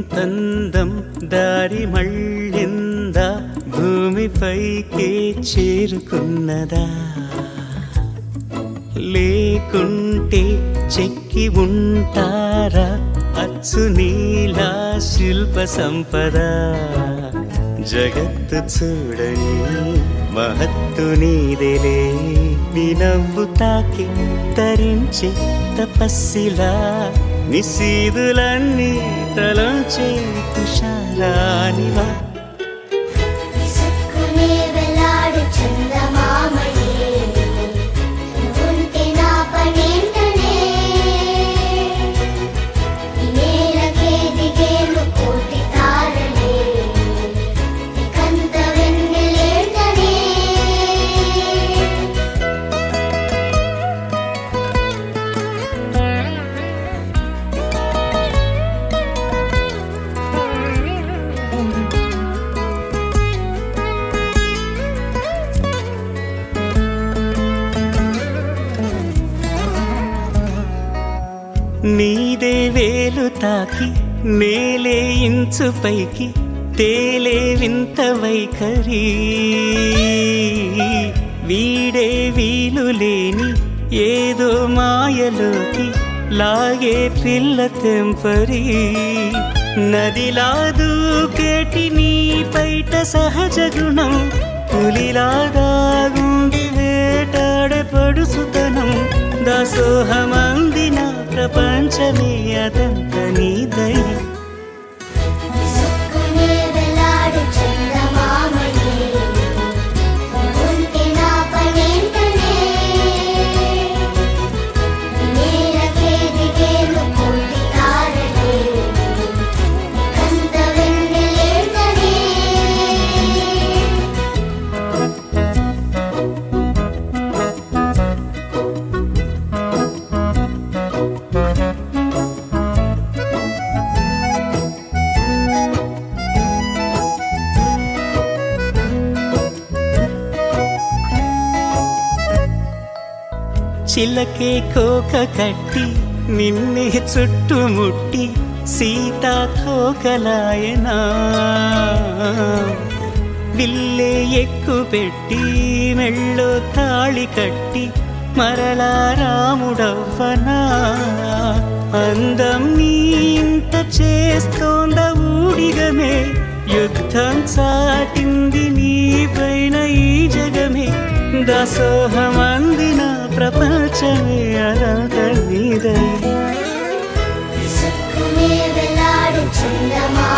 అందం దారి మళ్ళిందా, భూమిపైకే చేరుకున్నదా? లేకుంటే చెక్కి ఉంటారా అచ్చు నీలా శిల్ప సంపద? జగత్తు చూడని మహత్తు నీదేలే, నీ నవ్వు తాకి తరించే తపస్సిలా, నిశీదులన్నీ తలంచే తుషారానివా. నీదే వేలు తాకి నేలే ఇంచు పైకి తేలే వింత వైఖరి, వీడే వీలు లేని ఏదో మాయలోకి లాగే పిల్ల తెంపరి. నదిలా దూకేటి నీ పైట సహజ గుణం, పులిలా దాగుండి వేటాడే పడుసుతనం. దాసోహమందిన ప్రపంచమే అదంత నీదై. చిలకే కోక కట్టి నిన్నే చుట్టుముట్టి సీతాకోకలాయనా, విల్లే ఎక్కు పెట్టి మెళ్ళో తాళి కట్టి మరలా రాముడవ్వనా. అందం నీ ఇంత చేస్తోంద ఊడిగమే, యుద్ధం చాటింది నీ పైన ఈ జగమే. దాసోహమందిన ప్రపంచమే అదంత నీదై.